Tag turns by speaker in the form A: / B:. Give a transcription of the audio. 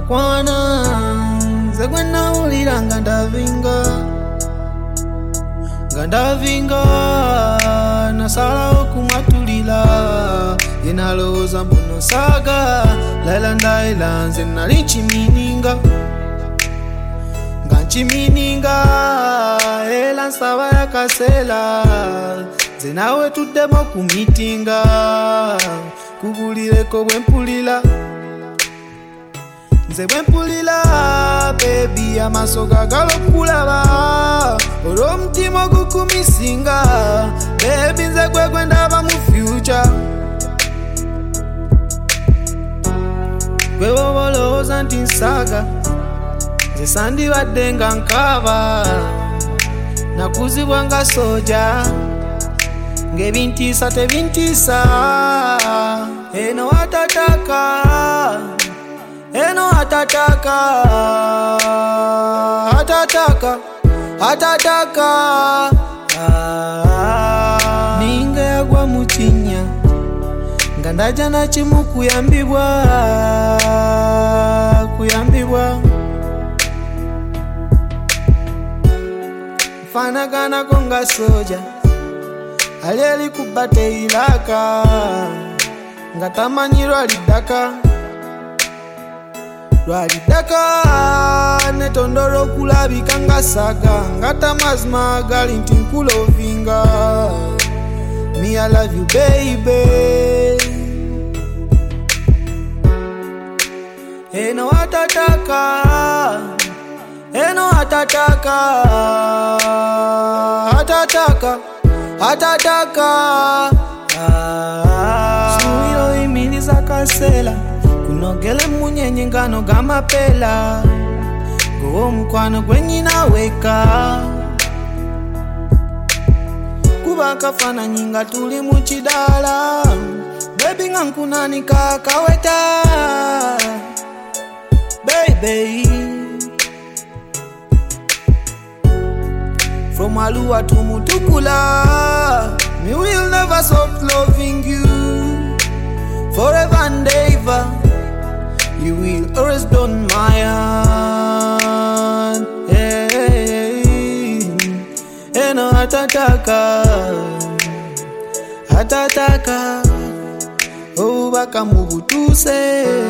A: yakwana zegwena ulira Gandavinga nasala okumatulila yenaloza mbuno saga laila ndaila nze nali nchimininga ela nsaba yakasela nze nawe tuddemo kumitinga kubulireko bwempulila nze bwempulila baby amaso gagala okulaba olw'omutima ogukumisinga baby nze gwe ndaba mu future gwe woba olowooza nti nsaga nze sandibadde nga nkaaba nakuzibwa nga soja ng'ebintiisa tebintiisa eno atataka ninga yagwa mu kinnya nga ndaja na kimu kuyambibwa mfanaganako nga soja ali kubba teilaka nga tamanyi lwaliddaka netondolo okulabika nga saga nga tamazima gali nti nkulovinga me I love you baby eno atataka suwilo imiliza kasela kunogele munyenye ngano gamapela gowo mukwano gwenyina weka kuba kafananyi nga tuli mu kidala baby nga nkunanika kaweta baby from Alua to Mutukula me will never stop loving you forever and ever you will always be on my heart eno atataka obaka mu butuse